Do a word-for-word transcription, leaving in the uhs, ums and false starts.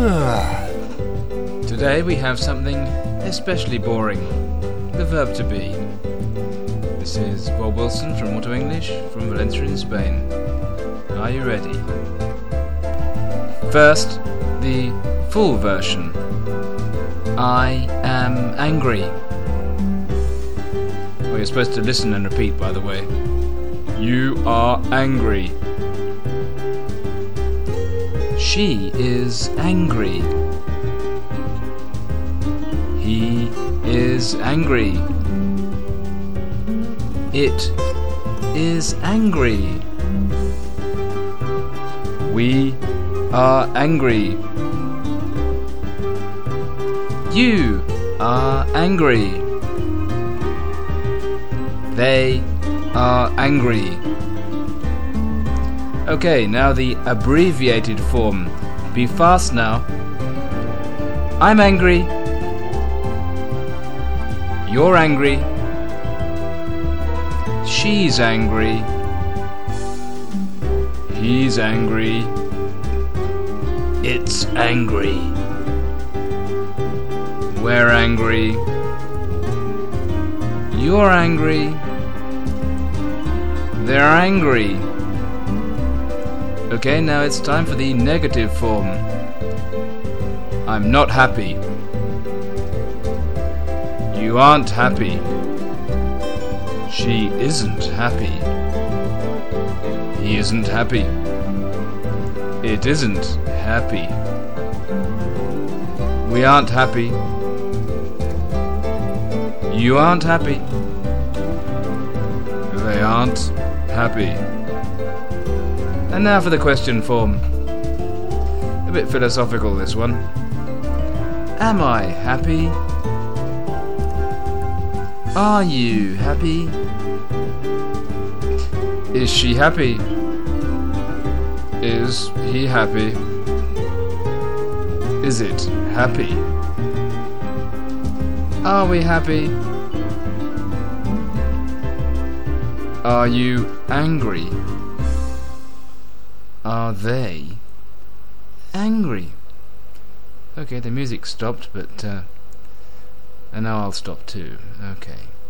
Today we have something especially boring. The verb to be. This is Bob Wilson from Auto English from Valencia in Spain. Are you ready? First, the full version. I am angry. Well, you're supposed to listen and repeat, by the way. You are angry. She is angry. He is angry. It is angry. We are angry. You are angry. They are angry. Okay, now the abbreviated form. Be fast now. I'm angry. You're angry. She's angry. He's angry. It's angry. We're angry. You're angry. They're angry. Okay, now it's time for the negative form. I'm not happy. You aren't happy. She isn't happy. He isn't happy. It isn't happy. We aren't happy. You aren't happy. They aren't happy. And now for the question form. A bit philosophical, this one. Am I happy? Are you happy? Is she happy? Is he happy? Is it happy? Are we happy? Are you angry? Are they angry? Okay, the music stopped, but uh, and now I'll stop too. Okay.